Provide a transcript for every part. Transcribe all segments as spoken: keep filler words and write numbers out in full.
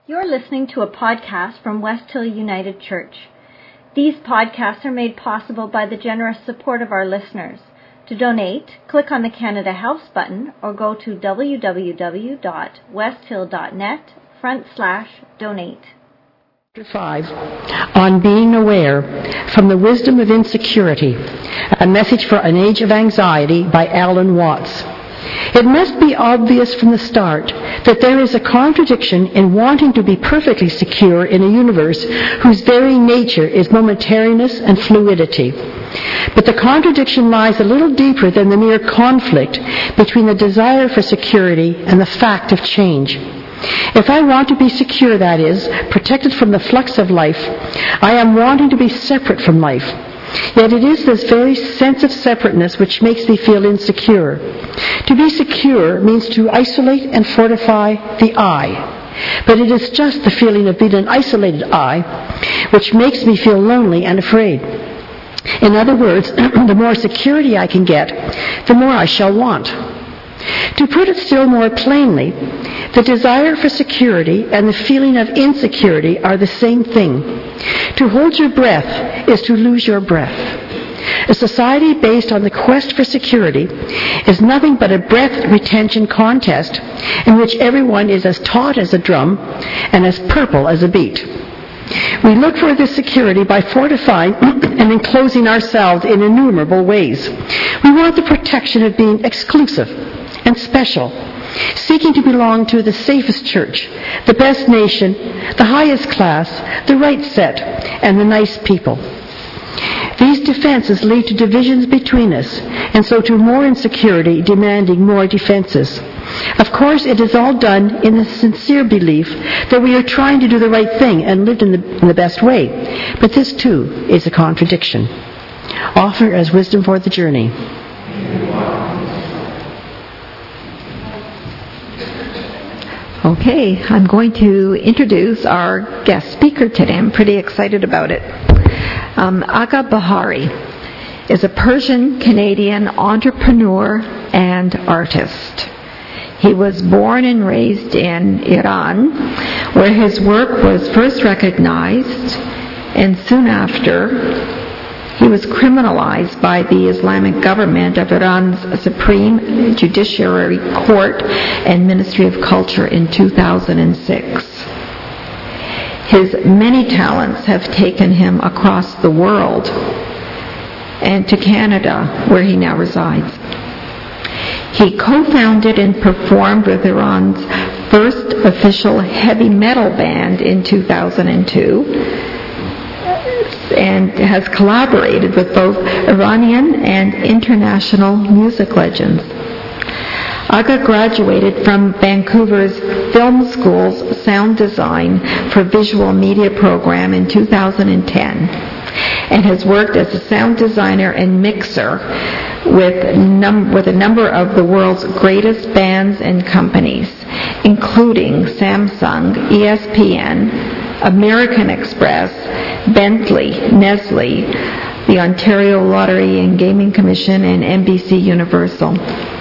You're listening to a podcast from West Hill United Church. These podcasts are made possible by the generous support of our listeners. To donate, click on the Canada Helps button or go to www.westhill.net front slash donate. Chapter five, On Being Aware, From the Wisdom of Insecurity, a message for an age of anxiety by Alan Watts. It must be obvious from the start that there is a contradiction in wanting to be perfectly secure in a universe whose very nature is momentariness and fluidity. But the contradiction lies a little deeper than the mere conflict between the desire for security and the fact of change. If I want to be secure, that is, protected from the flux of life, I am wanting to be separate from life. Yet it is this very sense of separateness which makes me feel insecure. To be secure means to isolate and fortify the I. But it is just the feeling of being an isolated I which makes me feel lonely and afraid. In other words, the more security I can get, the more I shall want. To put it still more plainly, the desire for security and the feeling of insecurity are the same thing. To hold your breath is to lose your breath. A society based on the quest for security is nothing but a breath retention contest in which everyone is as taut as a drum and as purple as a beet. We look for this security by fortifying and enclosing ourselves in innumerable ways. We want the protection of being exclusive and special, seeking to belong to the safest church, the best nation, the highest class, the right set, and the nice people. These defenses lead to divisions between us, and so to more insecurity demanding more defenses. Of course, it is all done in the sincere belief that we are trying to do the right thing and live in the, in the best way. But this, too, is a contradiction. Offer as wisdom for the journey. Okay, I'm going to introduce our guest speaker today. I'm pretty excited about it. Um, Agha Bahari is a Persian-Canadian entrepreneur and artist. He was born and raised in Iran, where his work was first recognized, and soon after, he was criminalized by the Islamic government of Iran's Supreme Judiciary Court and Ministry of Culture in two thousand six. His many talents have taken him across the world and to Canada, where he now resides. He co-founded and performed with Iran's first official heavy metal band in two thousand two, and has collaborated with both Iranian and international music legends. Agha graduated from Vancouver's Film School's Sound Design for Visual Media program in two thousand ten and has worked as a sound designer and mixer with, num- with a number of the world's greatest bands and companies, including Samsung, E S P N, American Express, Bentley, Nestle, the Ontario Lottery and Gaming Commission, and N B C Universal.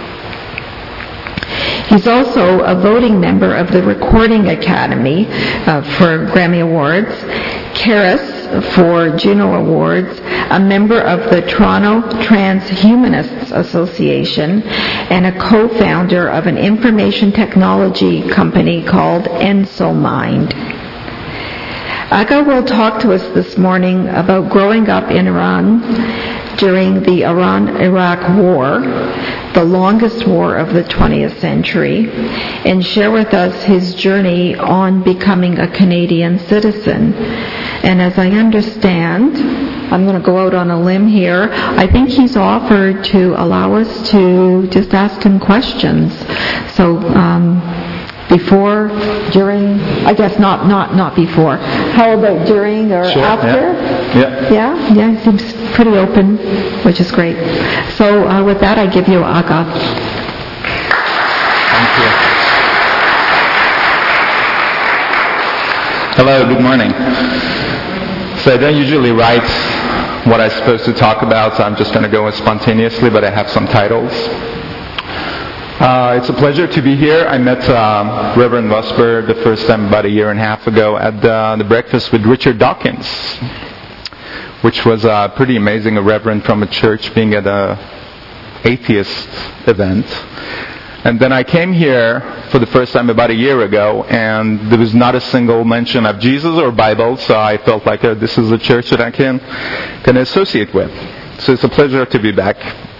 He's also a voting member of the Recording Academy uh, for Grammy Awards, Keras for Juno Awards, a member of the Toronto Transhumanists Association, and a co-founder of an information technology company called EnsoMind. Agha will talk to us this morning about growing up in Iran during the Iran-Iraq War, the longest war of the twentieth century, and share with us his journey on becoming a Canadian citizen. And as I understand, I'm going to go out on a limb here, I think he's offered to allow us to just ask him questions. So, um, before, during, I guess not not not before. How about during or sure, after? Yeah. Yeah, yeah, he seems pretty open, which is great. So uh, with that, I give you Agha. Thank you. Hello, good morning. So I don't usually write what I'm supposed to talk about, so I'm just going to go spontaneously, but I have some titles. Uh, it's a pleasure to be here. I met uh, Reverend Vosper the first time about a year and a half ago at uh, the breakfast with Richard Dawkins, which was uh, pretty amazing, a reverend from a church being at a atheist event. And then I came here for the first time about a year ago, and there was not a single mention of Jesus or Bible, so I felt like uh, this is a church that I can, can associate with. So it's a pleasure to be back.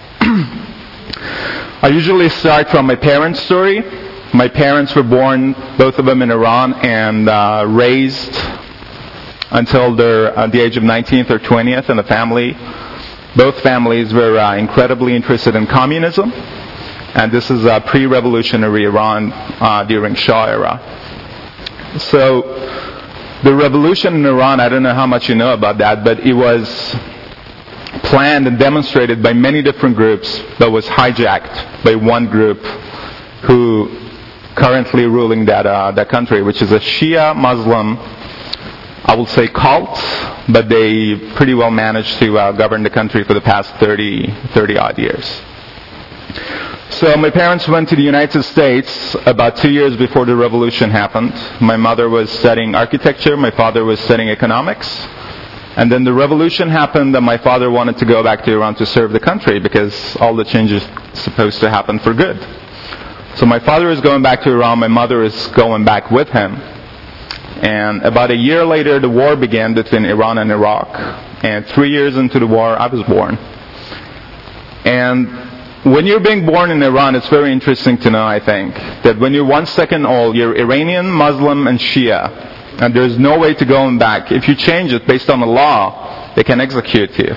I usually start from my parents' story. My parents were born, both of them in Iran, and uh, raised until they're at the age of nineteenth or twentieth in the family. Both families were uh, incredibly interested in communism, and this is uh, pre-revolutionary Iran uh, during Shah era. So the revolution in Iran, I don't know how much you know about that, but it was planned and demonstrated by many different groups, but was hijacked by one group who currently ruling that uh, that country, which is a Shia Muslim, I will say, cult, but they pretty well managed to uh, govern the country for the past thirty, thirty odd years. So my parents went to the United States about two years before the revolution happened. My mother was studying architecture, my father was studying economics. And then the revolution happened, and my father wanted to go back to Iran to serve the country because all the changes supposed to happen for good. So my father is going back to Iran, my mother is going back with him. And about a year later, the war began between Iran and Iraq. And three years into the war, I was born. And when you're being born in Iran, it's very interesting to know, I think, that when you're one second old, you're Iranian, Muslim, and Shia. And there's no way to go back. If you change it based on the law, they can execute you.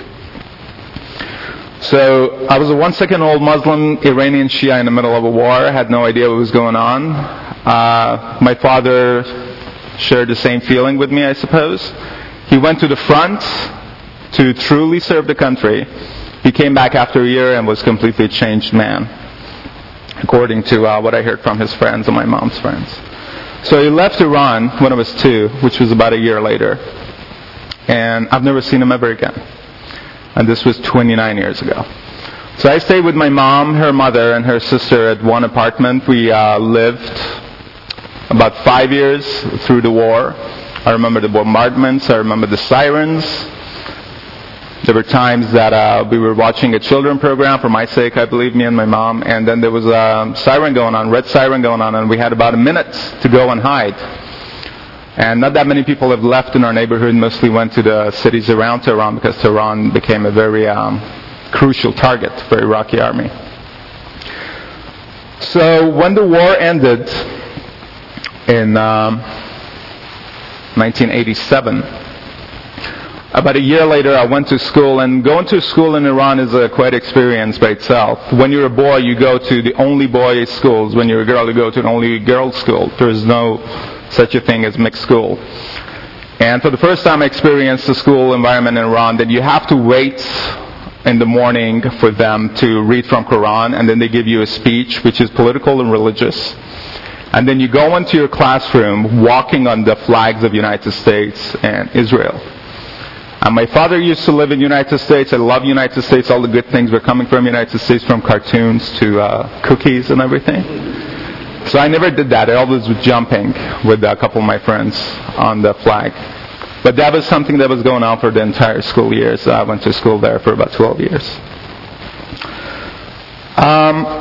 So I was a one second old Muslim, Iranian Shia in the middle of a war. I had no idea what was going on. Uh, my father shared the same feeling with me, I suppose. He went to the front to truly serve the country. He came back after a year and was completely a changed man, according to uh, what I heard from his friends and my mom's friends. So he left Iran when I was two, which was about a year later. And I've never seen him ever again. And this was twenty-nine years ago. So I stayed with my mom, her mother, and her sister at one apartment. We uh, lived about five years through the war. I remember the bombardments. I remember the sirens. There were times that uh, we were watching a children program, for my sake, I believe, me and my mom, and then there was a siren going on, red siren going on, and we had about a minute to go and hide. And not that many people have left in our neighborhood, mostly went to the cities around Tehran because Tehran became a very um, crucial target for the Iraqi army. So when the war ended in um, nineteen eighty-seven, about a year later, I went to school, and going to school in Iran is a quite experience by itself. When you're a boy, you go to the only boys' schools. When you're a girl, you go to the only girls' school. There is no such a thing as mixed school. And for the first time, I experienced the school environment in Iran that you have to wait in the morning for them to read from Quran, and then they give you a speech, which is political and religious. And then you go into your classroom walking on the flags of the United States and Israel. And my father used to live in the United States. I love the United States. All the good things were coming from the United States, from cartoons to uh, cookies and everything. So I never did that. I always was jumping with a couple of my friends on the flag. But that was something that was going on for the entire school year. So I went to school there for about twelve years. Um,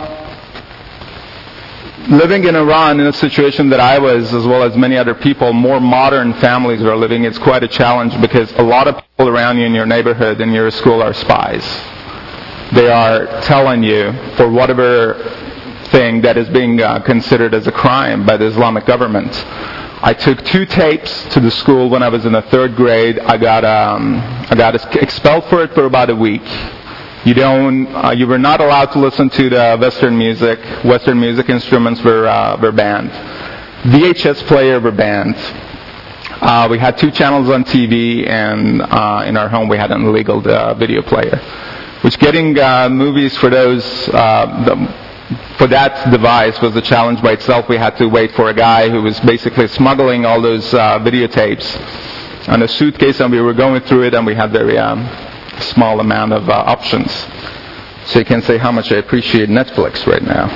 living in Iran in a situation that I was, as well as many other people, more modern families are living, it's quite a challenge because a lot of people around you in your neighborhood and your school are spies. They are telling you for whatever thing that is being uh, considered as a crime by the Islamic government. I took two tapes to the school when I was in the third grade. I got um, I got expelled for it for about a week. You don't. Uh, you were not allowed to listen to the Western music. Western music instruments were uh, were banned. V H S player were banned. Uh, we had two channels on T V, and uh, in our home we had an illegal uh, video player. Which getting uh, movies for those uh, the, for that device was a challenge by itself. We had to wait for a guy who was basically smuggling all those uh, videotapes on a suitcase, and we were going through it, and we had very um, small amount of uh, options. So you can say how much I appreciate Netflix right now.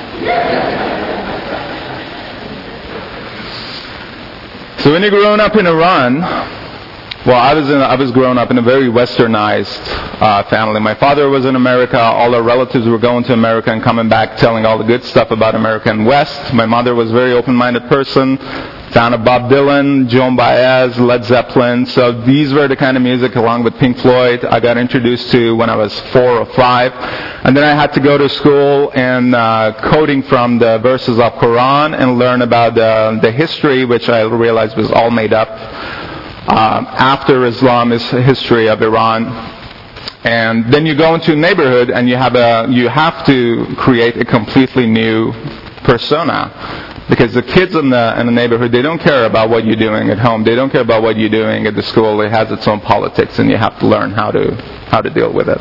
So when you're growing up in Iran, well, I was in, I was growing up in a very westernized uh, family. My father was in America. All our relatives were going to America and coming back telling all the good stuff about America and West. My mother was a very open-minded person. Fan of Bob Dylan, Joan Baez, Led Zeppelin. So these were the kind of music, along with Pink Floyd, I got introduced to when I was four or five. And then I had to go to school and uh, coding from the verses of Quran and learn about uh, the history, which I realized was all made up um, after Islam's history of Iran. And then you go into a neighborhood and you have a you have to create a completely new persona. Because the kids in the, in the neighborhood, they don't care about what you're doing at home. They don't care about what you're doing at the school. It has its own politics, and you have to learn how to how to deal with it.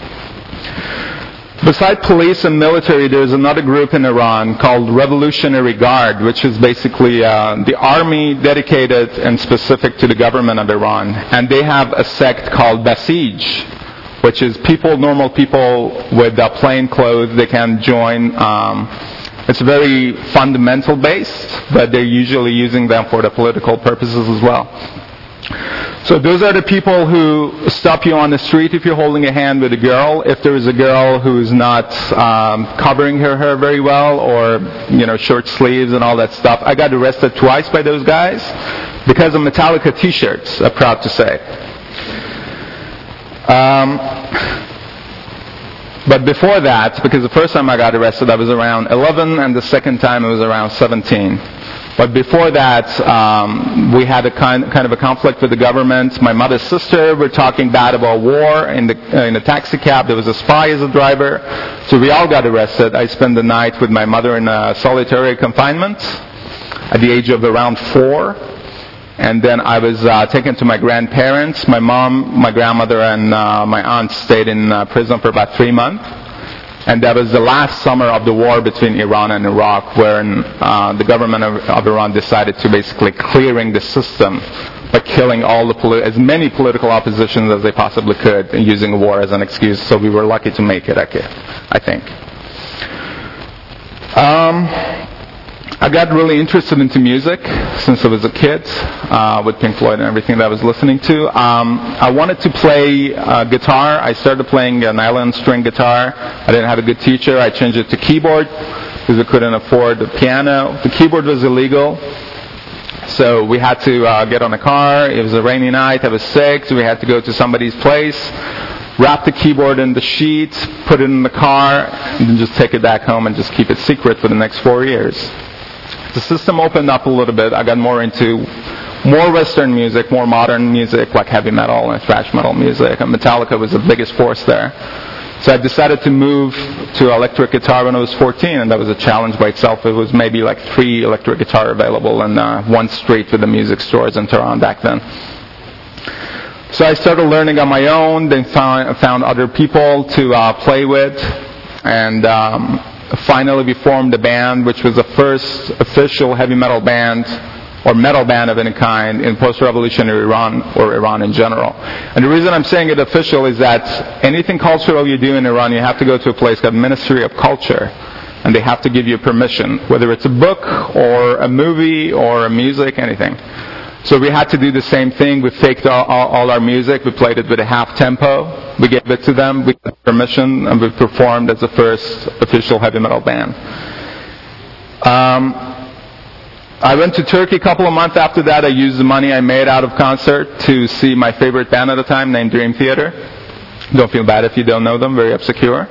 Besides police and military, there's another group in Iran called Revolutionary Guard, which is basically uh, the army dedicated and specific to the government of Iran. And they have a sect called Basij, which is people, normal people with uh, plain clothes. They can join. Um, It's very fundamental based, but they're usually using them for the political purposes as well. So those are the people who stop you on the street if you're holding a hand with a girl. If there is a girl who's not um, covering her hair very well, or you know, short sleeves and all that stuff. I got arrested twice by those guys because of Metallica T-shirts. I'm proud to say. Um, But before that, because the first time I got arrested, I was around eleven, and the second time I was around seventeen. But before that, um, we had a kind, kind of a conflict with the government. My mother's sister were talking bad about war in the uh, in a taxi cab. There was a spy as a driver, so we all got arrested. I spent the night with my mother in a solitary confinement at the age of around four. And then I was uh, taken to my grandparents. My mom, my grandmother, and uh, my aunt stayed in uh, prison for about three months. And that was the last summer of the war between Iran and Iraq, wherein uh, the government of, of Iran decided to basically clearing the system by killing all the poli- as many political oppositions as they possibly could, and using war as an excuse. So we were lucky to make it, I think. Um... I got really interested into music since I was a kid, uh, with Pink Floyd and everything that I was listening to. Um, I wanted to play uh, guitar. I started playing a nylon string guitar. I didn't have a good teacher. I changed it to keyboard because I couldn't afford the piano. The keyboard was illegal, so we had to uh, get on a car. It was a rainy night. I was sick, so we had to go to somebody's place, wrap the keyboard in the sheets, put it in the car, and then just take it back home and just keep it secret for the next four years. The system opened up a little bit. I got more into more Western music, more modern music, like heavy metal and thrash metal music. And Metallica was the biggest force there. So I decided to move to electric guitar when I was fourteen, and that was a challenge by itself. It was maybe like three electric guitar available in uh, one street with the music stores in Tehran back then. So I started learning on my own, then found, found other people to uh, play with, and um, finally we formed a band, which was the first official heavy metal band or metal band of any kind in post-revolutionary Iran, or Iran in general. And the reason I'm saying it official is that anything cultural you do in Iran, you have to go to a place called Ministry of Culture, and they have to give you permission, whether it's a book or a movie or a music, anything. So we had to do the same thing. We faked all, all, all our music. We played it with a half tempo. We gave it to them. We got permission, and we performed as the first official heavy metal band. Um, I went to Turkey a couple of months after that. I used the money I made out of concert to see my favorite band at the time, named Dream Theater. Don't feel bad if you don't know them. Very obscure.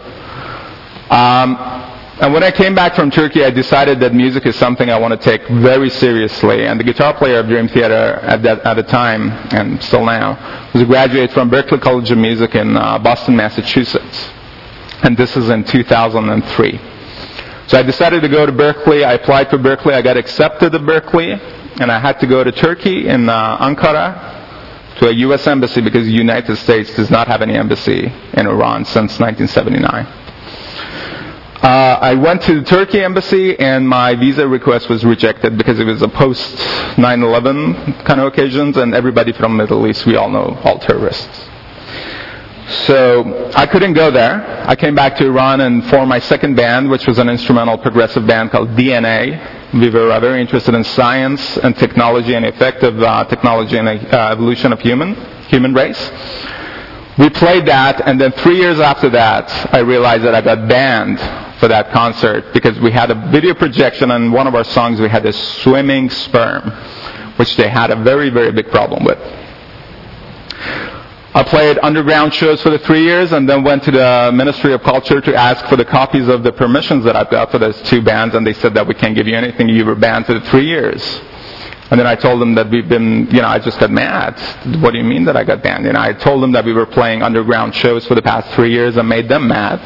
Um, And when I came back from Turkey, I decided that music is something I want to take very seriously. And the guitar player of Dream Theater at that at the time, and still now, was a graduate from Berklee College of Music in uh, Boston, Massachusetts. And this is in two thousand three. So I decided to go to Berklee. I applied for Berklee. I got accepted at Berklee. And I had to go to Turkey in uh, Ankara to a U S embassy, because the United States does not have any embassy in Iran since nineteen seventy-nine. Uh, I went to the Turkey embassy, and my visa request was rejected because it was a post nine eleven kind of occasions, and everybody from the Middle East, we all know all terrorists. So I couldn't go there. I came back to Iran and formed my second band, which was an instrumental progressive band called D N A. We were uh, very interested in science and technology and effective uh, technology and uh, evolution of human human race. We played that, and then three years after that, I realized that I got banned for that concert because we had a video projection on one of our songs. We had a swimming sperm, which they had a very, very big problem with. I played underground shows for the three years and then went to the Ministry of Culture to ask for the copies of the permissions that I've got for those two bands, and they said that we can't give you anything. You were banned for the three years. And then I told them that we've been, you know, I just got mad. What do you mean that I got banned? And I told them that we were playing underground shows for the past three years and made them mad.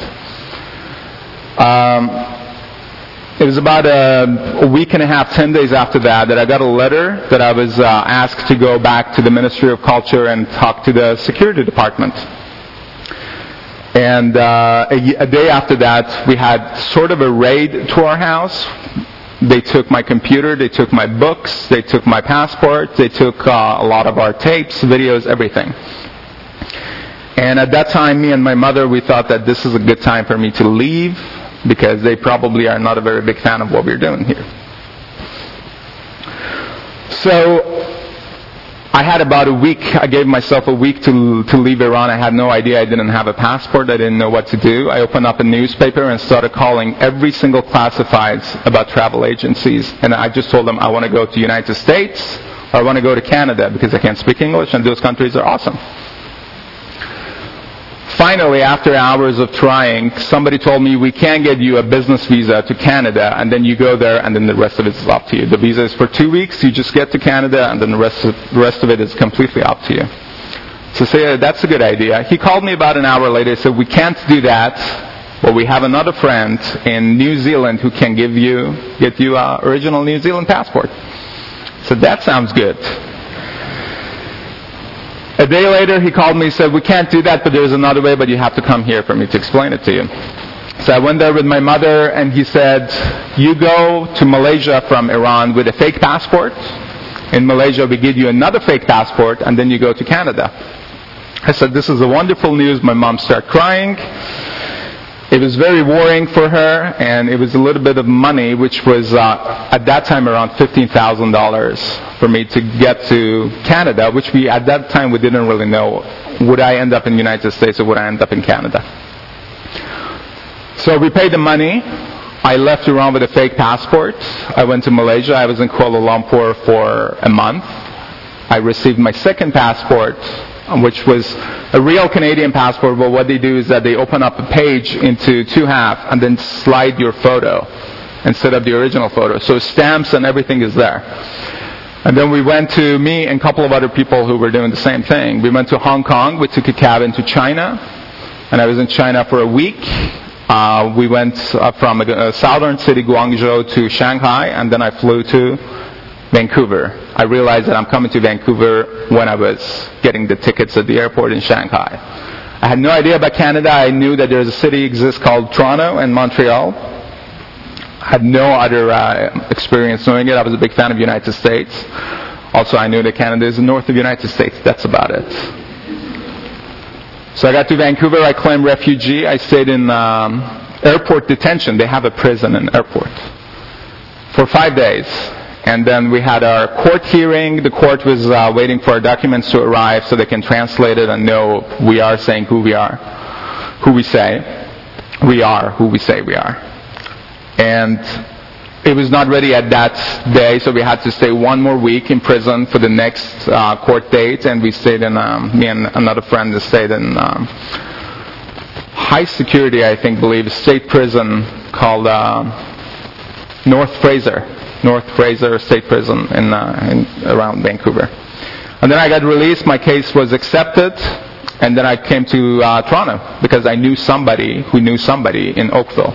Um, It was about a, a week and a half, ten days after that, that I got a letter that I was uh, asked to go back to the Ministry of Culture and talk to the security department. And uh, a, a day after that, we had sort of a raid to our house. They took my computer, they took my books, they took my passport, they took uh, a lot of our tapes, videos, everything. And at that time, me and my mother, we thought that this is a good time for me to leave, because they probably are not a very big fan of what we're doing here. So I had about a week. I gave myself a week to to leave Iran. I had no idea. I didn't have a passport. I didn't know what to do. I opened up a newspaper and started calling every single classifieds about travel agencies. And I just told them I want to go to the United States or I want to go to Canada because I can't speak English and those countries are awesome. Finally, after hours of trying, somebody told me, we can get you a business visa to Canada, and then you go there, and then the rest of it is up to you. The visa is for two weeks, you just get to Canada, and then the rest of, the rest of it is completely up to you. So say, that's a good idea. He called me about an hour later, said, we can't do that, but we have another friend in New Zealand who can give you, get you an original New Zealand passport. So that sounds good. A day later, he called me and said, we can't do that, but there's another way, but you have to come here for me to explain it to you. So I went there with my mother, and he said, you go to Malaysia from Iran with a fake passport. In Malaysia, we give you another fake passport, and then you go to Canada. I said, this is a wonderful news. My mom started crying. It was very worrying for her, and it was a little bit of money, which was uh, at that time around fifteen thousand dollars for me to get to Canada, which we at that time we didn't really know. Would I end up in the United States or would I end up in Canada? So we paid the money. I left Iran with a fake passport. I went to Malaysia. I was in Kuala Lumpur for a month. I received my second passport, which was a real Canadian passport, but what they do is that they open up a page into two half and then slide your photo instead of the original photo. So stamps and everything is there. And then we went to, me and a couple of other people who were doing the same thing. We went to Hong Kong. We took a cab into China, and I was in China for a week. Uh, we went uh, from a, a southern city, Guangzhou, to Shanghai, and then I flew to Vancouver. I realized that I'm coming to Vancouver when I was getting the tickets at the airport in Shanghai. I had no idea about Canada. I knew that there's a city exists called Toronto and Montreal. I had no other uh, experience knowing it. I was a big fan of the United States. Also, I knew that Canada is north of the United States. That's about it. So I got to Vancouver. I claimed refugee. I stayed in um, airport detention. They have a prison in airport for five days. And then we had our court hearing. The court was uh, waiting for our documents to arrive so they can translate it and know we are saying who we are, who we say. We are who we say we are. And it was not ready at that day, so we had to stay one more week in prison for the next uh, court date. And we stayed in, um, me and another friend stayed in um, high security, I think, believe, state prison called uh, North Fraser. North Fraser State Prison in, uh, in around Vancouver. And then I got released. My case was accepted, and then I came to uh, Toronto because I knew somebody who knew somebody in Oakville.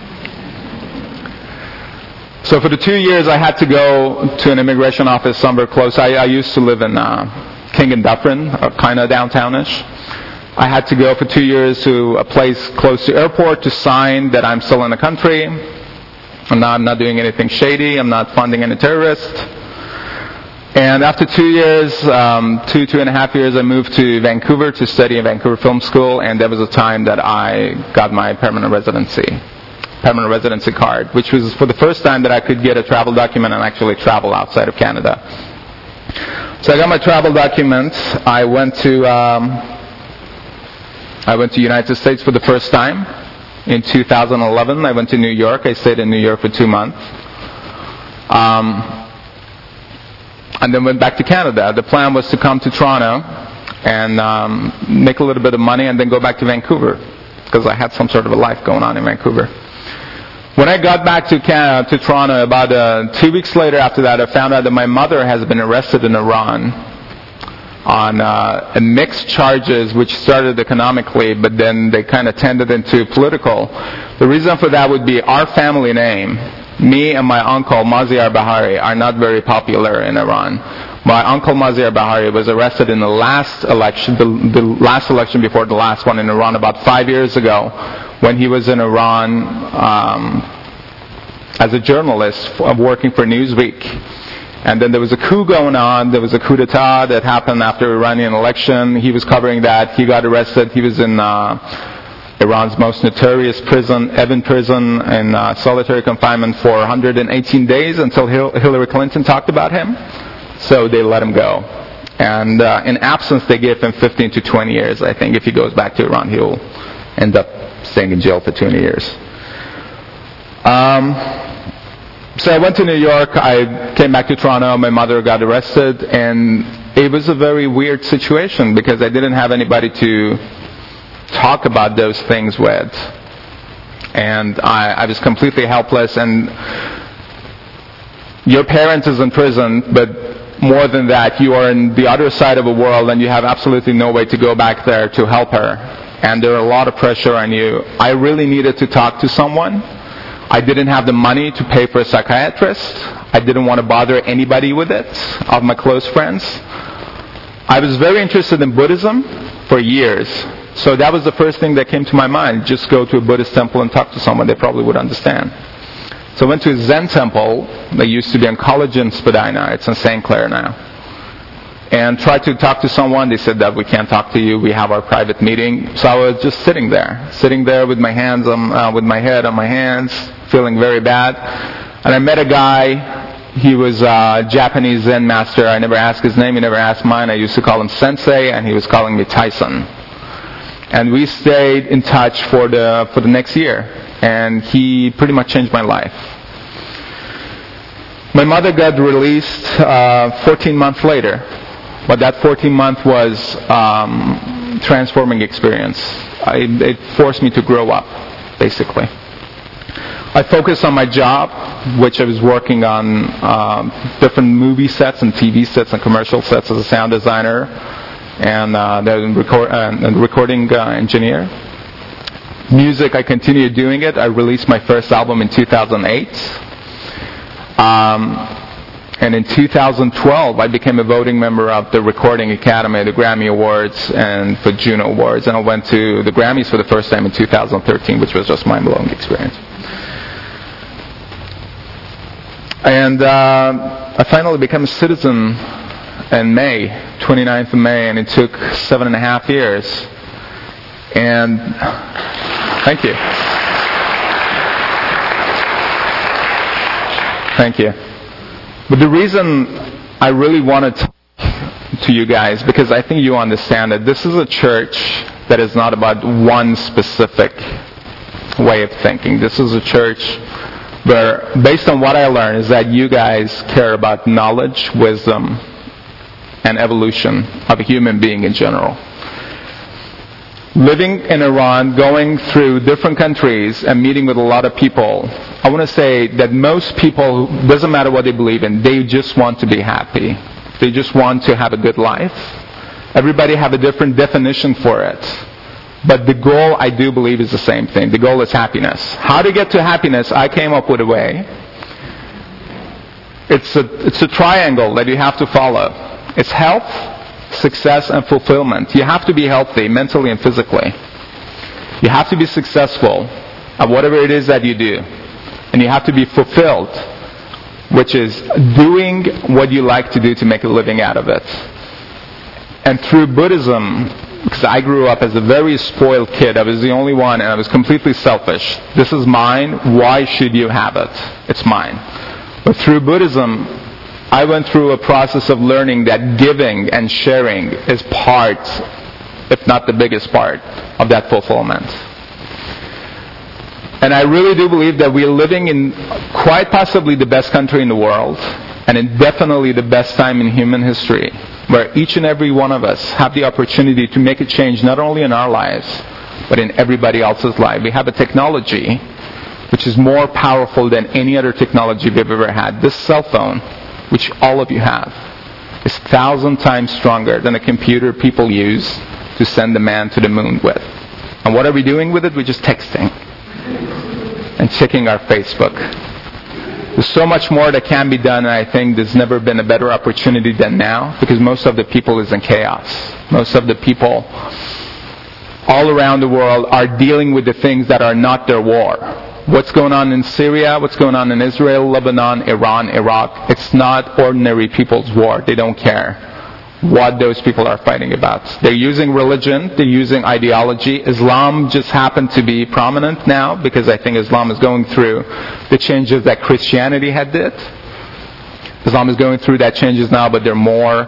So for the two years, I had to go to an immigration office somewhere close. I, I used to live in uh, King and Dufferin, uh, kind of downtownish. I had to go for two years to a place close to airport to sign that I'm still in the country. I'm not, I'm not doing anything shady. I'm not funding any terrorists. And after two years, um, two, two and a half years, I moved to Vancouver to study in Vancouver Film School, and that was the time that I got my permanent residency, permanent residency card, which was for the first time that I could get a travel document and actually travel outside of Canada. So I got my travel document. I went to, um, I went to the United States for the first time in two thousand eleven. I went to New York. I stayed in New York for two months. Um, And then went back to Canada. The plan was to come to Toronto and um, make a little bit of money and then go back to Vancouver, because I had some sort of a life going on in Vancouver. When I got back to Canada, to Toronto, about uh, two weeks later after that, I found out that my mother has been arrested in Iran on uh, mixed charges, which started economically, but then they kind of tended into political. The reason for that would be our family name. Me and my uncle, Maziar Bahari, are not very popular in Iran. My uncle, Maziar Bahari, was arrested in the last election, the, the last election before the last one in Iran about five years ago, when he was in Iran um, as a journalist working for Newsweek. And then there was a coup going on. There was a coup d'etat that happened after the Iranian election. He was covering that. He got arrested. He was in Uh, Iran's most notorious prison, Evin prison, in uh, solitary confinement for one hundred eighteen days until Hil- Hillary Clinton talked about him. So they let him go. And uh, in absence, they gave him fifteen to twenty years. I think if he goes back to Iran, he'll end up staying in jail for twenty years. Um, so I went to New York. I came back to Toronto. My mother got arrested. And it was a very weird situation because I didn't have anybody to talk about those things with, and I, I was completely helpless. And your parent is in prison, but more than that, you are in the other side of the world, and you have absolutely no way to go back there to help her, and there are a lot of pressure on you. I really needed to talk to someone. I didn't have the money to pay for a psychiatrist. I didn't want to bother anybody with it, of my close friends. I was very interested in Buddhism for years. So that was the first thing that came to my mind. Just go to a Buddhist temple and talk to someone. They probably would understand. So I went to a Zen temple that used to be on College in Spadina. It's in Saint Clair now. And tried to talk to someone. They said that we can't talk to you. We have our private meeting. So I was just sitting there. Sitting there with my hands on, uh, with my head on my hands, feeling very bad. And I met a guy. He was a Japanese Zen master. I never asked his name. He never asked mine. I used to call him Sensei, and he was calling me Tyson. And we stayed in touch for the for the next year, and he pretty much changed my life. My mother got released uh, fourteen months later, but that fourteen month was um, transforming experience. I, it forced me to grow up, basically. I focused on my job, which I was working on um, different movie sets and T V sets and commercial sets as a sound designer and uh, the record, uh, and recording uh, engineer. Music, I continued doing it. I released my first album in two thousand eight. Um, and in two thousand twelve, I became a voting member of the Recording Academy, the Grammy Awards, and for Juno Awards. And I went to the Grammys for the first time in two thousand thirteen, which was just a mind-blowing experience. And uh, I finally became a citizen in May, twenty-ninth of May, and it took seven and a half years. And thank you. Thank you. But the reason I really wanted to talk to you guys, because I think you understand that this is a church that is not about one specific way of thinking. This is a church where, based on what I learned, is that you guys care about knowledge, wisdom, and evolution of a human being in general. Living in Iran, going through different countries, and meeting with a lot of people, I want to say that most people, doesn't matter what they believe in, they just want to be happy. They just want to have a good life. Everybody have a different definition for it. But the goal, I do believe, is the same thing. The goal is happiness. How to get to happiness, I came up with a way. It's a, it's a triangle that you have to follow. It's health, success, and fulfillment. You have to be healthy, mentally and physically. You have to be successful at whatever it is that you do. And you have to be fulfilled which is doing what you like to do to make a living out of it. And through Buddhism, because I grew up as a very spoiled kid, I was the only one, and I was completely selfish. This is mine, why should you have it? It's mine. But through Buddhism, I went through a process of learning that giving and sharing is part, if not the biggest part, of that fulfillment. And I really do believe that we're living in quite possibly the best country in the world, and in definitely the best time in human history, where each and every one of us have the opportunity to make a change not only in our lives, but in everybody else's life. We have a technology which is more powerful than any other technology we've ever had. This cell phone, which all of you have, is a thousand times stronger than a computer people use to send a man to the moon with. And what are we doing with it? We're just texting and checking our Facebook. There's so much more that can be done, and I think there's never been a better opportunity than now, because most of the people is in chaos. Most of the people all around the world are dealing with the things that are not their war. What's going on in Syria, what's going on in Israel, Lebanon, Iran, Iraq, it's not ordinary people's war. They don't care what those people are fighting about. They're using religion, they're using ideology. Islam just happened to be prominent now because I think Islam is going through the changes that Christianity had did. Islam is going through that changes now, but they're more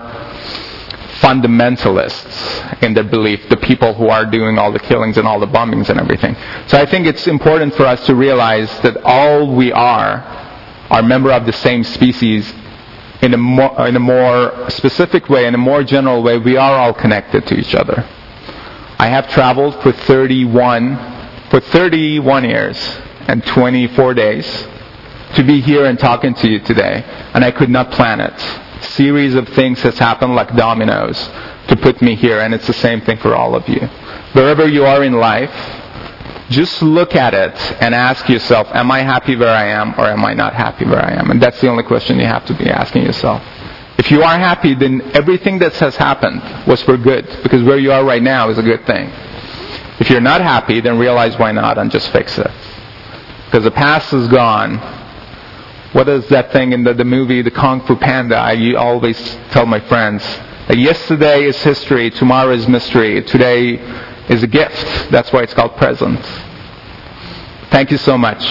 fundamentalists in their belief, the people who are doing all the killings and all the bombings and everything. So I think it's important for us to realize that all we are are members of the same species. In a, more, in a more specific way, in a more general way, we are all connected to each other. I have traveled for thirty-one, for thirty-one years and twenty-four days to be here and talking to you today, and I could not plan it. A series of things has happened like dominoes to put me here, and it's the same thing for all of you. Wherever you are in life, just look at it and ask yourself, am I happy where I am, or am I not happy where I am? And that's the only question you have to be asking yourself. If you are happy, then everything that has happened was for good, because where you are right now is a good thing. If you're not happy, then realize why not and just fix it. Because the past is gone. What is that thing in the, the movie, the Kung Fu Panda? I always tell my friends that yesterday is history, tomorrow is mystery, today is a gift. That's why it's called present. Thank you so much.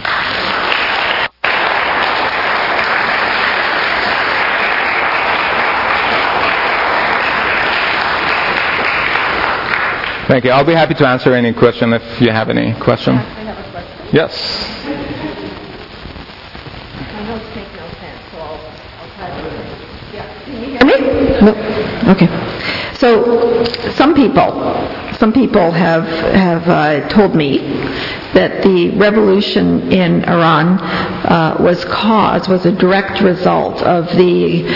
Thank you. I'll be happy to answer any question if you have any question. I have a question. Yes. My notes make no sense, so I'll, I'll try to... Yeah. Can you hear Me? No. Okay. So some people, some people have have uh, told me that the revolution in Iran uh, was caused, was a direct result of the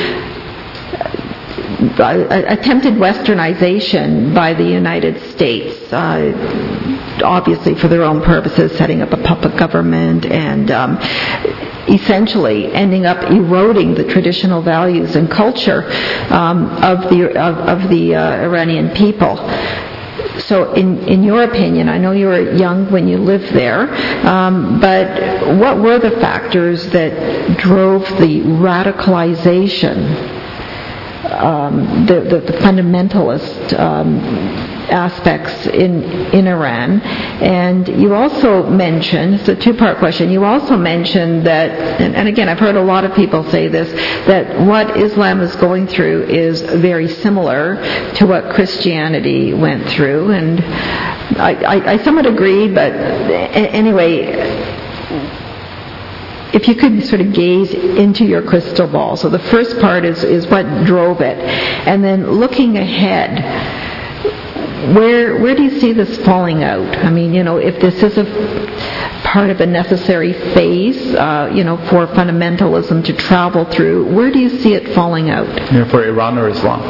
uh, attempted westernization by the United States, uh, obviously for their own purposes, setting up a puppet government and um, essentially ending up eroding the traditional values and culture um, of the of, of the uh, Iranian people. So in, in your opinion, I know you were young when you lived there, um, but what were the factors that drove the radicalization, um, the, the, the fundamentalist um, aspects in, in Iran? And you also mentioned, it's a two-part question, you also mentioned that, and, and again, I've heard a lot of people say this, that what Islam is going through is very similar to what Christianity went through, and I, I, I somewhat agree, but anyway, if you could sort of gaze into your crystal ball. So the first part is, is what drove it, and then looking ahead, Where where do you see this falling out? I mean, you know, if this is a part of a necessary phase, uh, you know, for fundamentalism to travel through, where do you see it falling out? Yeah, for Iran or Islam?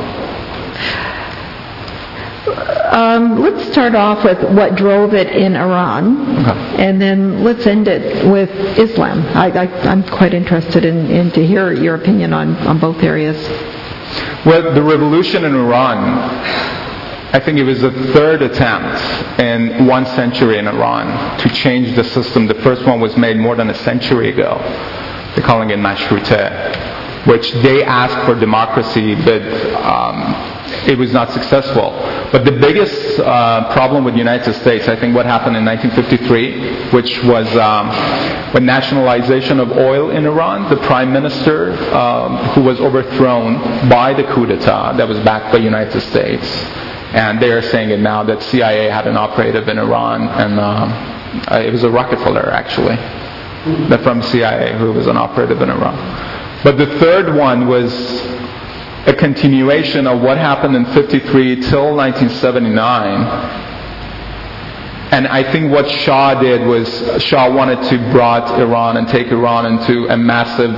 Um, let's start off with what drove it in Iran, okay, and then let's end it with Islam. I, I, I'm quite interested in, in to hear your opinion on, on both areas. Well, the revolution in Iran, I think it was the third attempt in one century in Iran to change the system. The first one was made more than a century ago. they're calling it Mashruteh, which they asked for democracy, but um, it was not successful. But the biggest uh, problem with the United States, I think what happened in nineteen fifty-three, which was um, when nationalization of oil in Iran, the prime minister um, who was overthrown by the coup d'etat that was backed by the United States. And they are saying it now that C I A had an operative in Iran, and um, uh, it was a Rockefeller actually, that from C I A who was an operative in Iran. But the third one was a continuation of what happened in fifty-three till nineteen seventy-nine. And I think what Shah did was Shah wanted to brought Iran and take Iran into a massive,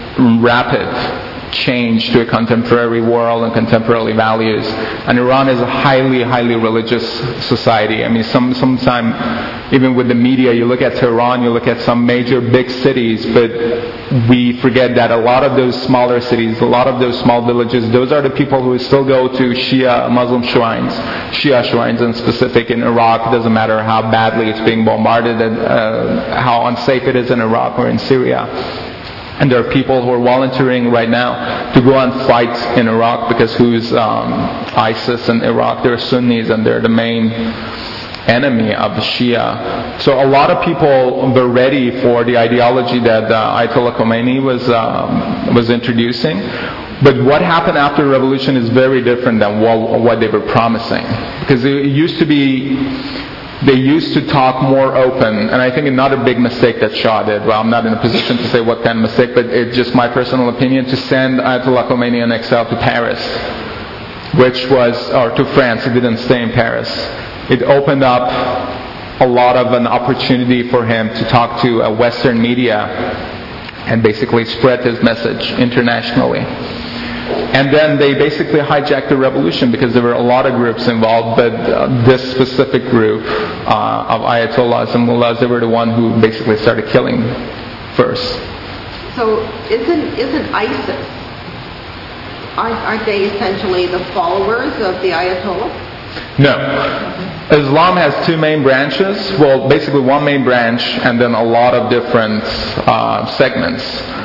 rapid change to a contemporary world and contemporary values. And Iran is a highly, highly religious society. I mean, some sometime even with the media, you look at Tehran, you look at some major big cities, but we forget that a lot of those smaller cities, a lot of those small villages, those are the people who still go to Shia Muslim shrines, Shia shrines in specific in Iraq. It doesn't matter how badly it's being bombarded and uh, how unsafe it is in Iraq or in Syria. And there are people who are volunteering right now to go and fight in Iraq because who's um, ISIS in Iraq? They're Sunnis and they're the main enemy of the Shia. So a lot of people were ready for the ideology that uh, Ayatollah Khomeini was um, was introducing. But what happened after the revolution is very different than what, what they were promising. Because it used to be... They used to talk more open, and I think another big mistake that Shah did, well, I'm not in a position to say what kind of mistake, but it's just my personal opinion, to send Ayatollah Khomeini in exile to Paris, which was, or to France. He didn't stay in Paris. It opened up a lot of an opportunity for him to talk to a Western media and basically spread his message internationally. And then they basically hijacked the revolution because there were a lot of groups involved, but uh, this specific group uh, of Ayatollahs and mullahs, they were the one who basically started killing first. So isn't isn't ISIS, aren't, aren't they essentially the followers of the Ayatollah? No. Islam has two main branches. Well, basically one main branch and then a lot of different uh, segments.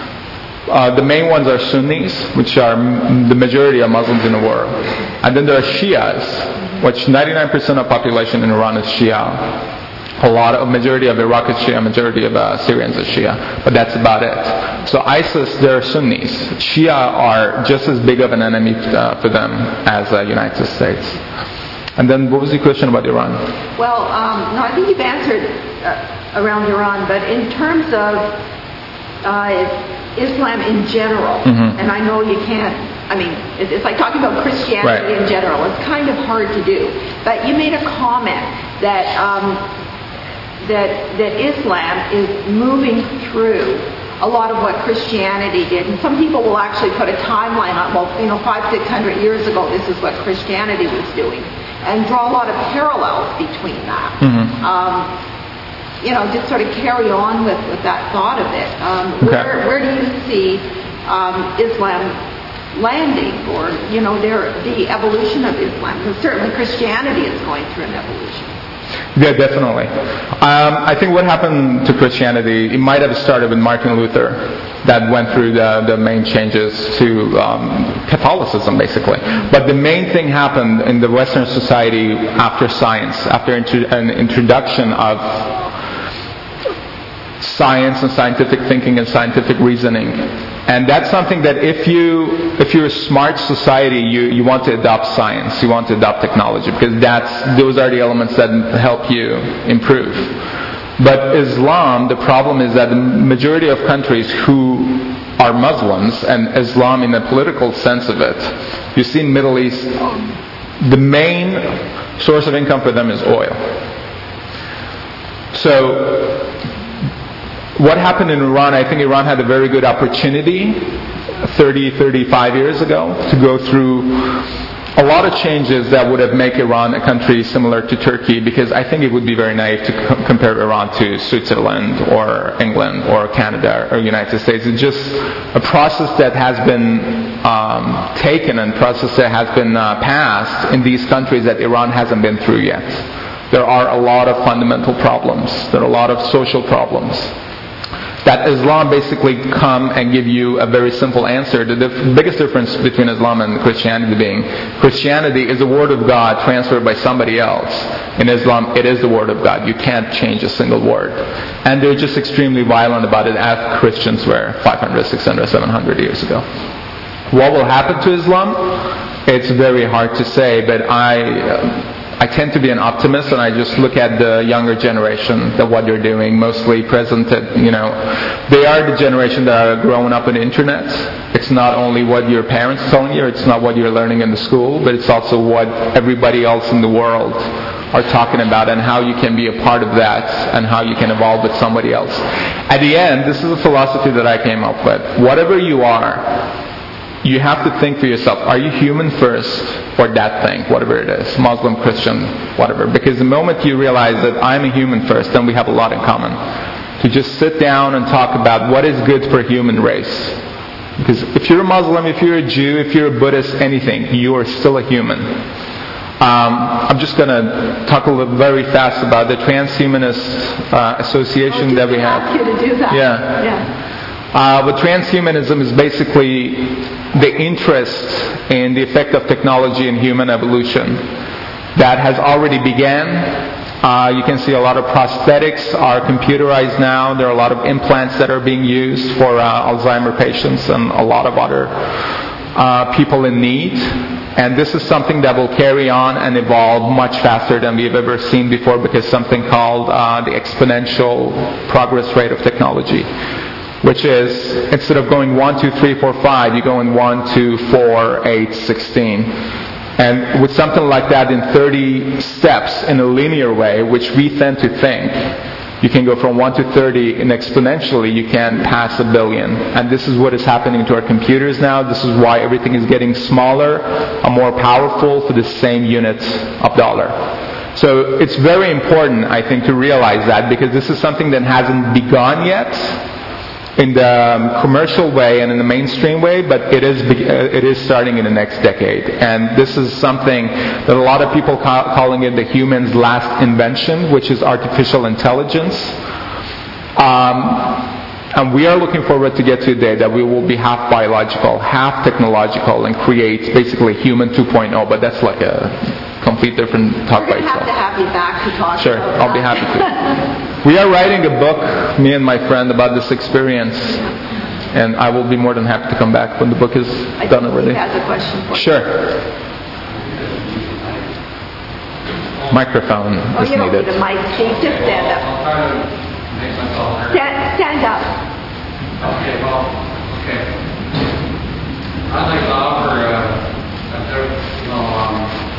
Uh, the main ones are Sunnis, which are m- the majority of Muslims in the world. And then there are Shias, which ninety-nine percent of population in Iran is Shia. A lot of, majority of Iraq is Shia, majority of uh, Syrians is Shia. But that's about it. So ISIS, they're Sunnis. Shia are just as big of an enemy uh, for them as the uh, United States. And then what was the question about Iran? Well, um, no, I think you've answered uh, around Iran, but in terms of uh, Islam in general, mm-hmm. and I know you can't, I mean, it's like talking about Christianity right. in general. It's kind of hard to do. But you made a comment that um, that that Islam is moving through a lot of what Christianity did. And some people will actually put a timeline on, well, you know, five, six hundred years ago, this is what Christianity was doing, and draw a lot of parallels between that. Mm-hmm. Um, you know, just sort of carry on with, with that thought of it. Um, okay. where, where do you see um, Islam landing, or, you know, their, the evolution of Islam? Because certainly Christianity is going through an evolution. Yeah, definitely. Um, I think what happened to Christianity, it might have started with Martin Luther, that went through the, the main changes to um, Catholicism, basically. But the main thing happened in the Western society after science, after intro- an introduction of science and scientific thinking and scientific reasoning. And that's something that if you if you're a smart society, you, you want to adopt science, you want to adopt technology, because that's those are the elements that help you improve. But Islam, the problem is that the majority of countries who are Muslims, and Islam in the political sense of it, you see in Middle East, the main source of income for them is oil. So what happened in Iran, I think Iran had a very good opportunity thirty, thirty-five years ago to go through a lot of changes that would have made Iran a country similar to Turkey, because I think it would be very naive to co- compare Iran to Switzerland or England or Canada or United States. It's just a process that has been um, taken and process that has been uh, passed in these countries that Iran hasn't been through yet. There are a lot of fundamental problems. There are a lot of social problems. that Islam basically come and give you a very simple answer. The dif- biggest difference between Islam and Christianity being, Christianity is the Word of God transferred by somebody else. In Islam, it is the Word of God. You can't change a single word. And they're just extremely violent about it, as Christians were five hundred, six hundred, seven hundred years ago. What will happen to Islam? It's very hard to say, but I... Uh, I tend to be an optimist, and I just look at the younger generation, that what they're doing, mostly present at, you know, they are the generation that are growing up on the internet. It's not only what your parents telling you, it's not what you're learning in the school, but it's also what everybody else in the world are talking about, and how you can be a part of that, and how you can evolve with somebody else. At the end, this is a philosophy that I came up with. Whatever you are, you have to think for yourself, are you human first, or that thing, whatever it is, Muslim, Christian, whatever. Because the moment you realize that I'm a human first, then we have a lot in common. To just sit down and talk about what is good for human race. Because if you're a Muslim, if you're a Jew, if you're a Buddhist, anything, you are still a human. Um, I'm just going to talk a little very fast about the Transhumanist uh, Association oh, that we have. Ask you to do that. Yeah. yeah. Uh, but transhumanism is basically the interest in the effect of technology in human evolution that has already began. Uh, you can see a lot of prosthetics are computerized now. There are a lot of implants that are being used for uh, Alzheimer patients and a lot of other uh, people in need. And this is something that will carry on and evolve much faster than we've ever seen before, because something called uh, the exponential progress rate of technology. Which is, instead of going one, two, three, four, five, you go in one, two, four, eight, sixteen. And with something like that in thirty steps in a linear way, which we tend to think, you can go from one to thirty, and exponentially you can pass a billion. And this is what is happening to our computers now. This is why everything is getting smaller and more powerful for the same unit of dollar. So it's very important, I think, to realize that, because this is something that hasn't begun yet in the um, commercial way and in the mainstream way, but it is uh, it is starting in the next decade. And this is something that a lot of people ca- calling it the human's last invention, which is artificial intelligence. Um, and we are looking forward to get to a day that we will be half biological, half technological, and create basically human two point oh, but that's like a complete different talk by itself. We're going to have to have you back to talk Sure, about I'll be happy to. We are writing a book, me and my friend, about this experience, and I will be more than happy to come back when the book is I done already. I think he has a question for you. Sure. Microphone oh, is you don't needed. need a mic, Steve. Just stand up. Stand, stand up. Okay, well, okay. I'd like to offer, uh, you know, um,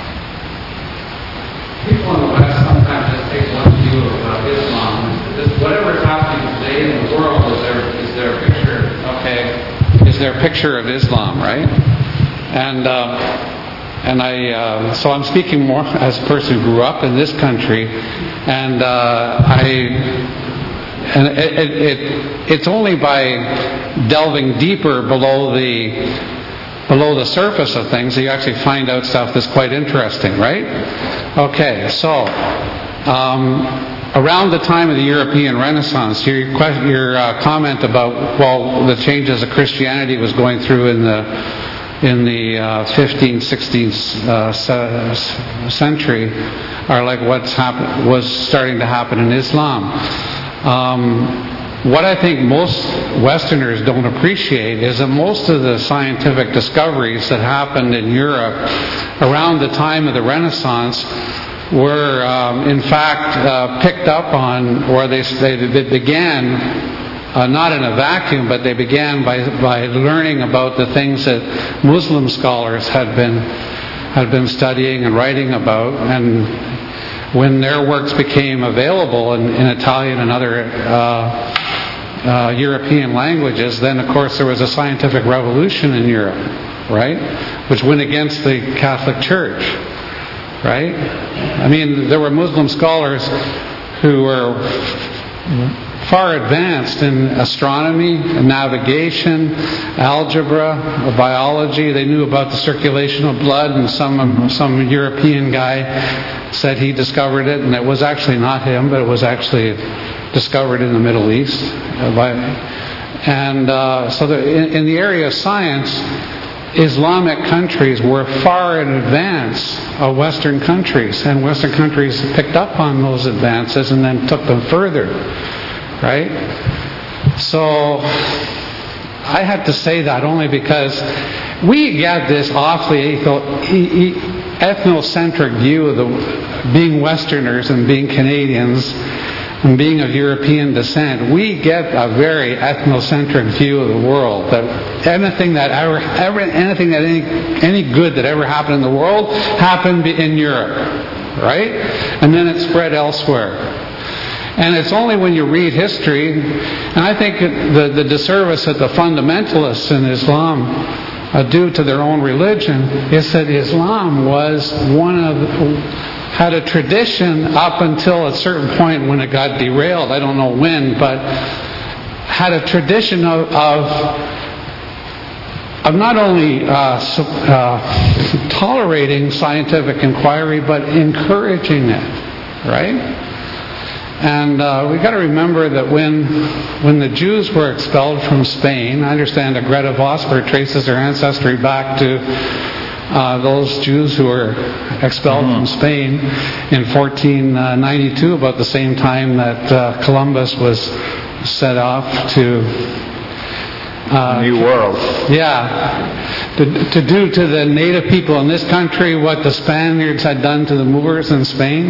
people in the West sometimes just take one view of uh, Islam. This, whatever is happening today in the world, is there is there a picture? Okay, is there a picture of Islam, right? And uh, and I uh, so I'm speaking more as a person who grew up in this country, and uh, I and it, it, it it's only by delving deeper below the below the surface of things that you actually find out stuff that's quite interesting, right? Okay, so um, around the time of the European Renaissance, your, your uh, comment about, well, the changes that Christianity was going through in the in the uh, fifteenth, sixteenth uh, century are like what's happen- was starting to happen in Islam. Um, What I think most Westerners don't appreciate is that most of the scientific discoveries that happened in Europe around the time of the Renaissance were, um, in fact, uh, picked up on, or they, they, they began, uh, not in a vacuum, but they began by, by learning about the things that Muslim scholars had been, had been studying and writing about. And when their works became available in, in Italian and other uh, uh, European languages, then of course there was a scientific revolution in Europe, right? Which went against the Catholic Church, right? I mean, there were Muslim scholars who were far advanced in astronomy, navigation, algebra, biology. They knew about the circulation of blood, and some some European guy said he discovered it, and it was actually not him, but it was actually discovered in the Middle East. Uh, by, and uh, so the, in, in the area of science, Islamic countries were far in advance of Western countries, and Western countries picked up on those advances and then took them further, right? So I had to say that only because we get this awfully ethnocentric view of the, being Westerners and being Canadians and being of European descent. We get a very ethnocentric view of the world. That anything that ever, ever anything that any any good that ever happened in the world happened in Europe, right? And then it spread elsewhere. And it's only when you read history, and I think the, the disservice that the fundamentalists in Islam uh, do to their own religion is that Islam was one of the, had a tradition up until a certain point when it got derailed. I don't know when, but had a tradition of of, of not only uh, uh, tolerating scientific inquiry, but encouraging it, right? And uh, we've got to remember that when when the Jews were expelled from Spain, I understand that Greta Vosper traces her ancestry back to uh, those Jews who were expelled mm-hmm. from Spain in fourteen ninety-two, about the same time that uh, Columbus was set off to uh, New World. Yeah, to, to do to the native people in this country what the Spaniards had done to the Moors in Spain.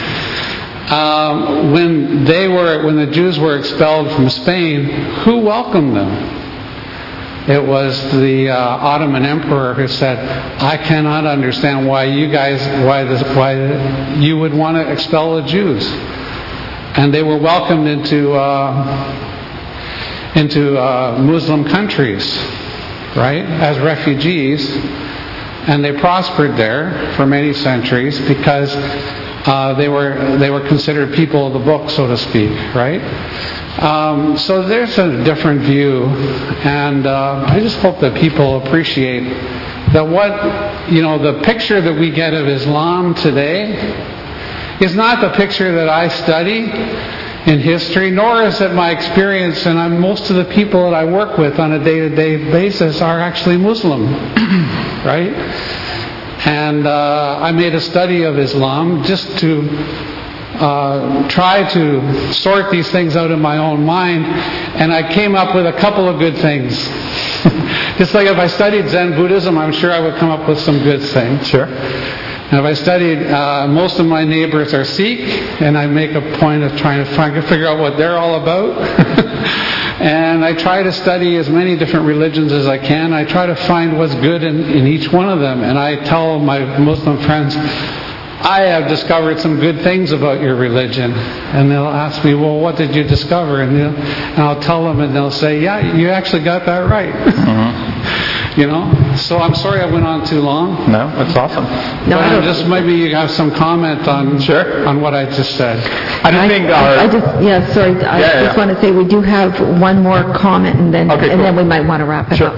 Um, when they were, when the Jews were expelled from Spain, who welcomed them? It was the uh, Ottoman Emperor who said, "I cannot understand why you guys, why this, why you would want to expel the Jews." And they were welcomed into uh, into uh, Muslim countries, right, as refugees, and they prospered there for many centuries because. Uh, they were they were considered people of the book, so to speak, right? Um, so there's a different view, and uh, I just hope that people appreciate that what you know the picture that we get of Islam today is not the picture that I study in history, nor is it my experience. And I'm, most of the people that I work with on a day-to-day basis are actually Muslim, right? And uh, I made a study of Islam just to uh, try to sort these things out in my own mind, and I came up with a couple of good things. Just like if I studied Zen Buddhism, I'm sure I would come up with some good things. Sure. And if I studied, uh, most of my neighbors are Sikh, and I make a point of trying to find, figure out what they're all about. And I try to study as many different religions as I can. I try to find what's good in, in each one of them. And I tell my Muslim friends, I have discovered some good things about your religion. And they'll ask me, well, what did you discover? And, and I'll tell them, and they'll say, yeah, you actually got that right. Mm-hmm. You know? So I'm sorry I went on too long. No, that's awesome. No, but just maybe you have some comment on sure. on what I just said. I don't I, think I, our... I just, yeah, sorry. I yeah, just yeah. want to say we do have one more comment, and then okay, and cool. then we might want to wrap it sure. up.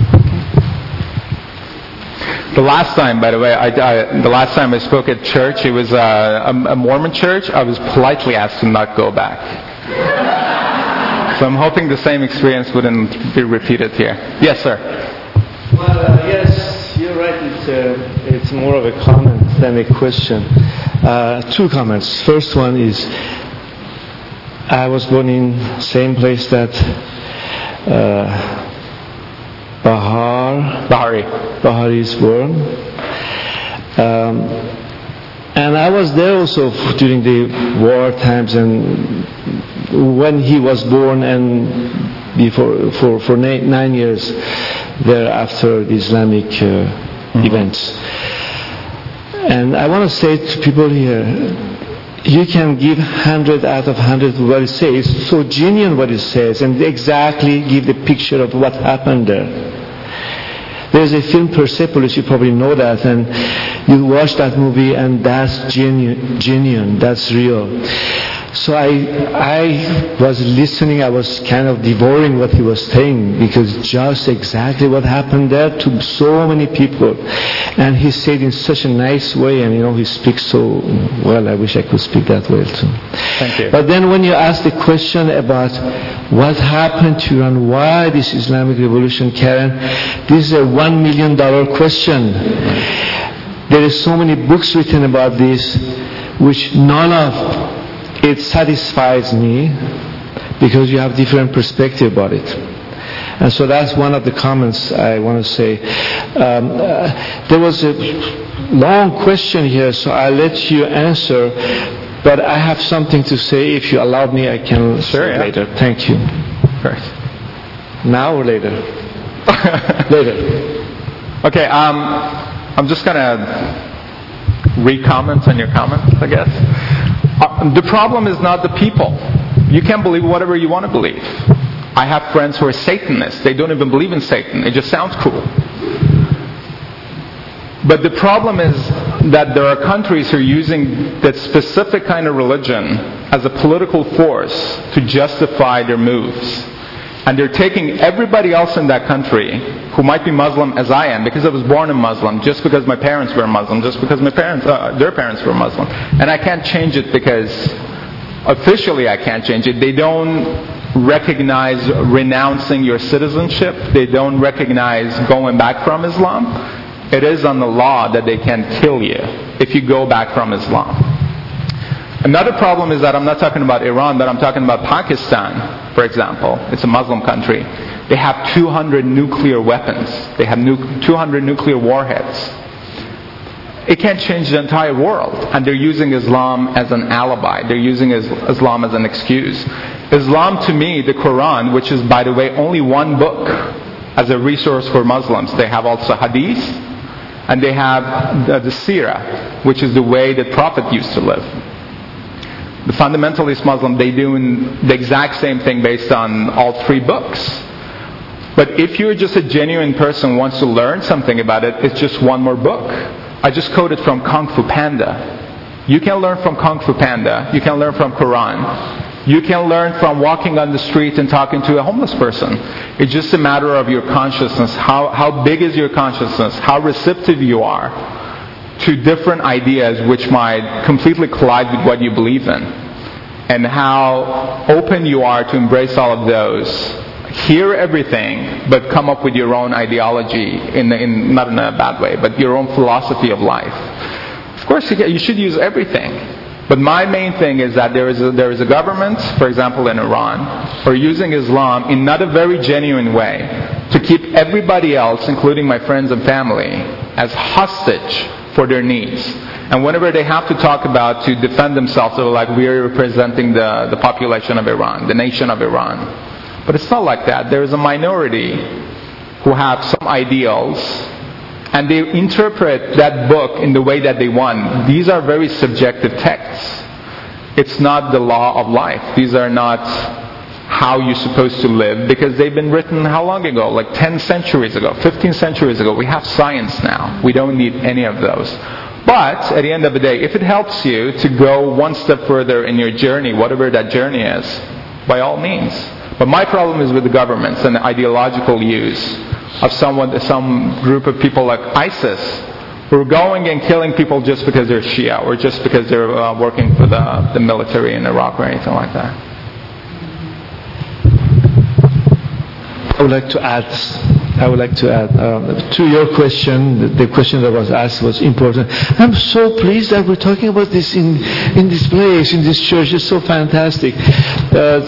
The last time, by the way, I, I, the last time I spoke at church, it was uh, a, a Mormon church. I was politely asked to not go back. So I'm hoping the same experience wouldn't be repeated here. Yes, sir. Well, uh, yes, you're right. It's, uh, it's more of a comment than a question. Uh, two comments. First one is, I was born in the same place that uh, Bahar, Bahari. Bahari is born. Um, and I was there also during the war times, and when he was born, and before for, for nine, nine years thereafter the Islamic uh, mm-hmm. events. And I want to say to people here, you can give hundred out of hundred what it says, so genuine what it says, and exactly give the picture of what happened there. There's a film Persepolis, you probably know that, and you watch that movie, and that's genuine, genuine, that's real. So I, I was listening, I was kind of devouring what he was saying, because just exactly what happened there to so many people. And he said in such a nice way, and you know, he speaks so well, I wish I could speak that well too. Thank you. But then when you ask the question about what happened to Iran, why this Islamic revolution, Karen, this is a one million dollar question. There are so many books written about this, which none of it satisfies me, because you have different perspective about it. And so that's one of the comments I want to say. Um, uh, there was a long question here, so I'll let you answer, but I have something to say. If you allow me, I can sure, say yeah. later. Thank you. First. Now or later? Later. Okay, um, I'm just going to re-comment on your comments, I guess. Uh, the problem is not the people. You can believe whatever you want to believe. I have friends who are Satanists. They don't even believe in Satan. It just sounds cool. But the problem is that there are countries who are using that specific kind of religion as a political force to justify their moves. And they're taking everybody else in that country who might be Muslim as I am, because I was born a Muslim, just because my parents were Muslim, just because my parents, uh, their parents were Muslim. And I can't change it because officially I can't change it. They don't recognize renouncing your citizenship. They don't recognize going back from Islam. It is on the law that they can kill you if you go back from Islam. Another problem is that I'm not talking about Iran, but I'm talking about Pakistan, for example. It's a Muslim country. They have two hundred nuclear weapons. They have nu- two hundred nuclear warheads. It can't change the entire world. And they're using Islam as an alibi. They're using Islam as an excuse. Islam, to me, the Quran, which is, by the way, only one book as a resource for Muslims. They have also Hadith, and they have the, the Sirah, which is the way that Prophet used to live. The fundamentalist Muslim, they do the exact same thing based on all three books. But if you're just a genuine person who wants to learn something about it, it's just one more book. I just quoted from Kung Fu Panda. You can learn from Kung Fu Panda. You can learn from Quran. You can learn from walking on the street and talking to a homeless person. It's just a matter of your consciousness. How, how big is your consciousness? How receptive you are to different ideas which might completely collide with what you believe in, and how open you are to embrace all of those, hear everything, but come up with your own ideology, in, in not in a bad way, but your own philosophy of life. Of course, you, you should use everything. But my main thing is that there is a, there is a government, for example in Iran, who are using Islam in not a very genuine way to keep everybody else, including my friends and family, as hostage for their needs. And whenever they have to talk about to defend themselves, they're like, we are representing the, the population of Iran, the nation of Iran. But it's not like that. There is a minority who have some ideals, and they interpret that book in the way that they want. These are very subjective texts. It's not the law of life. These are not how you're supposed to live, because they've been written how long ago? Like ten centuries ago, fifteen centuries ago. We have science now. We don't need any of those. But at the end of the day, if it helps you to go one step further in your journey, whatever that journey is, by all means. But my problem is with the governments and the ideological use of someone, some group of people like ISIS, who are going and killing people just because they're Shia, or just because they're uh, working for the, the military in Iraq or anything like that. I would like to add, I would like to add uh, to your question. The, the question that was asked was important. I'm so pleased that we're talking about this in in this place, in this church. It's so fantastic. Uh,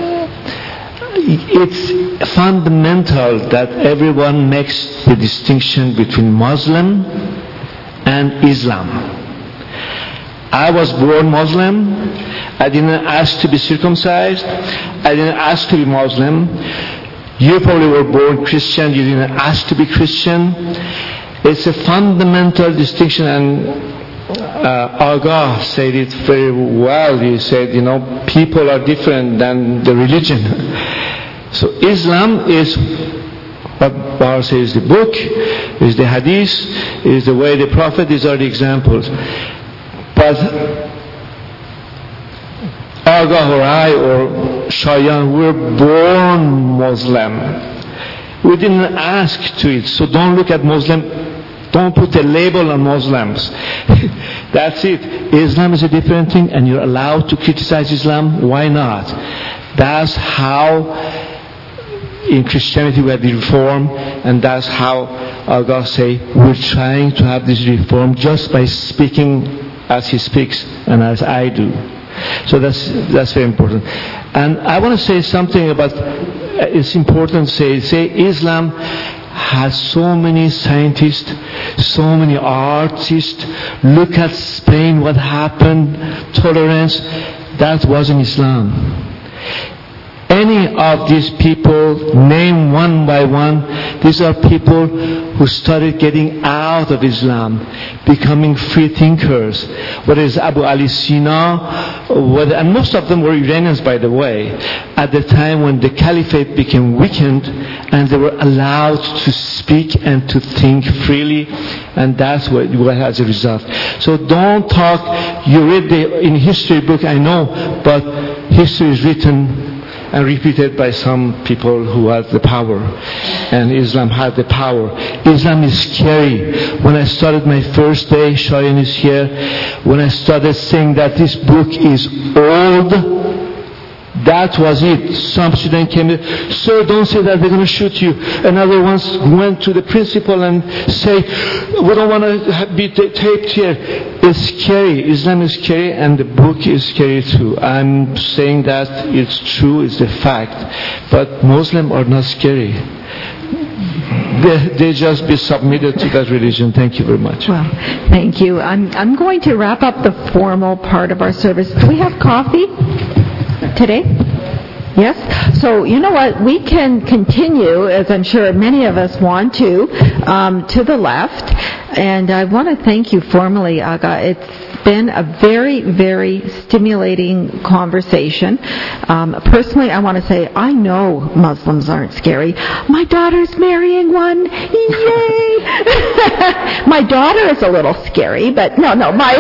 it's fundamental that everyone makes the distinction between Muslim and Islam. I was born Muslim. I didn't ask to be circumcised. I didn't ask to be Muslim. You probably were born Christian, you didn't ask to be Christian. It's a fundamental distinction, and uh, Agha said it very well. He said, you know, people are different than the religion. So Islam is what Bahar says, the book, is the hadith, is the way the Prophet, these are the examples. But Aga or I or Shayan, we're born Muslim. We didn't ask to it, so don't look at Muslim, don't put a label on Muslims. That's it. Islam is a different thing, and you're allowed to criticize Islam. Why not? That's how in Christianity we have the reform, and that's how Aga say we're trying to have this reform just by speaking as he speaks and as I do. So that's that's very important. And I want to say something about. It's important to say, say Islam has so many scientists, so many artists. Look at Spain, what happened, tolerance. That wasn't Islam. Any of these people, name one by one, these are people who started getting out of Islam, becoming free thinkers. Whether it's Abu Ali Sina, whether, and most of them were Iranians, by the way, at the time when the caliphate became weakened and they were allowed to speak and to think freely, and that's what, what has a result. So don't talk, you read the in history book, I know, but history is written and repeated by some people who had the power, and Islam had the power. Islam is scary. When I started my first day, Shayan is here, when I started saying that this book is old, that was it. Some student came in, sir, don't say that, they're going to shoot you. Another one went to the principal and say, we don't want to be t- taped here. It's scary. Islam is scary, and the book is scary too. I'm saying that it's true, it's a fact. But Muslims are not scary. They, they just be submitted to that religion. Thank you very much. Well, thank you. I'm, I'm going to wrap up the formal part of our service. Do we have coffee today? Yes? So, you know what? We can continue, as I'm sure many of us want to, um, to the left. And I want to thank you formally, Aga. It's been a very, very stimulating conversation. Um, personally, I want to say, I know Muslims aren't scary. My daughter's marrying one. Yay! My daughter is a little scary, but no, no, my...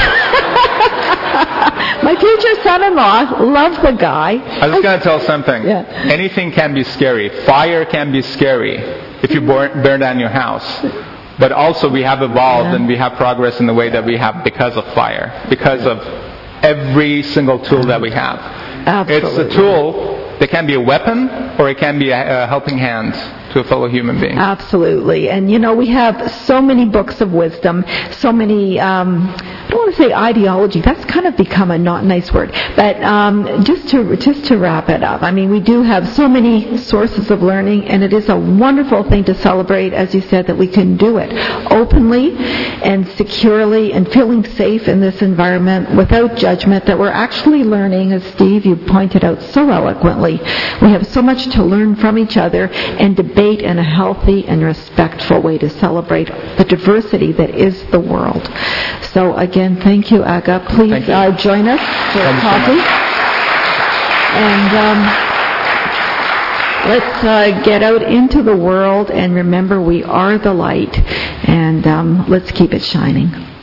My future son-in-law loves the guy. I was going to tell something. Yeah. Anything can be scary. Fire can be scary if you burn, burn down your house. But also we have evolved, yeah, and we have progress in the way that we have because of fire, because of every single tool that we have. Absolutely. It's a tool that can be a weapon, or it can be a, a helping hand to a fellow human being. Absolutely. And you know, we have so many books of wisdom, so many, um, I don't want to say ideology, that's kind of become a not nice word, but um, just to just to wrap it up, I mean, we do have so many sources of learning, and it is a wonderful thing to celebrate, as you said, that we can do it openly and securely and feeling safe in this environment without judgment, that we're actually learning, as Steve, you pointed out so eloquently. We have so much to learn from each other and debate in a healthy and respectful way to celebrate the diversity that is the world. So again, thank you, Aga. Please you. Uh, join us for thank coffee. And um, let's uh, get out into the world and remember we are the light. And um, let's keep it shining.